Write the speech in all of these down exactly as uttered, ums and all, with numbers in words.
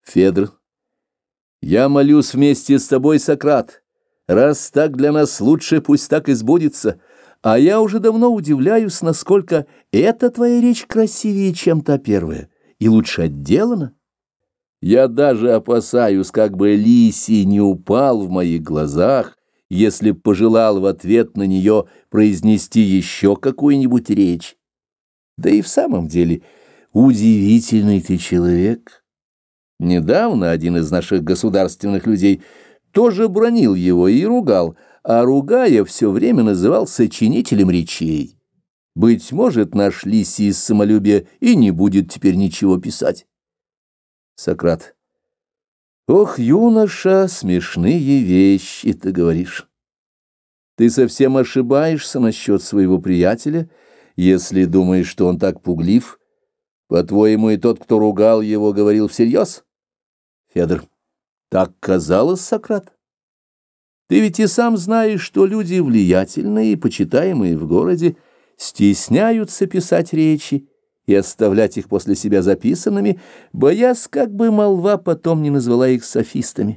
Федор, я молюсь вместе с тобой, Сократ. Раз так для нас лучше, пусть так и сбудется. А я уже давно удивляюсь, насколько эта твоя речь красивее, чем та первая, и лучше отделана. Я даже опасаюсь, как бы Лисий не упал в моих глазах, если б пожелал в ответ на нее произнести еще какую-нибудь речь. Да и в самом деле, удивительный ты человек. Недавно один из наших государственных людей тоже бранил его и ругал, а ругая все время называл сочинителем речей. Быть может, наш Лисий из самолюбия и не будет теперь ничего писать. Сократ. Ох, юноша, смешные вещи ты говоришь. Ты совсем ошибаешься насчет своего приятеля, если думаешь, что он так пуглив. По-твоему, и тот, кто ругал его, говорил всерьез? Федор. Так казалось, Сократ. Ты ведь и сам знаешь, что люди влиятельные и почитаемые в городе стесняются писать речи и оставлять их после себя записанными, боясь, как бы молва потом не назвала их софистами.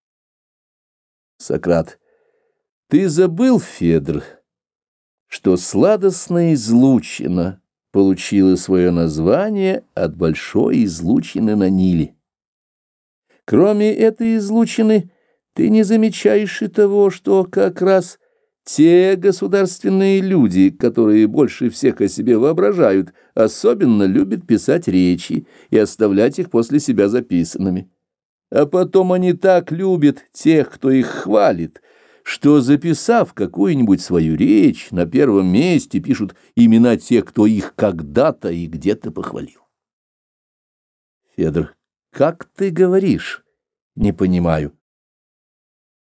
Сократ. Ты забыл, Федор, что сладостная излучина получила свое название от большой излучины на Ниле. Кроме этой излучины, ты не замечаешь и того, что как раз те государственные люди, которые больше всех о себе воображают, особенно любят писать речи и оставлять их после себя записанными. А потом они так любят тех, кто их хвалит, что, записав какую-нибудь свою речь, на первом месте пишут имена тех, кто их когда-то и где-то похвалил. Федор. Как ты говоришь? Не понимаю.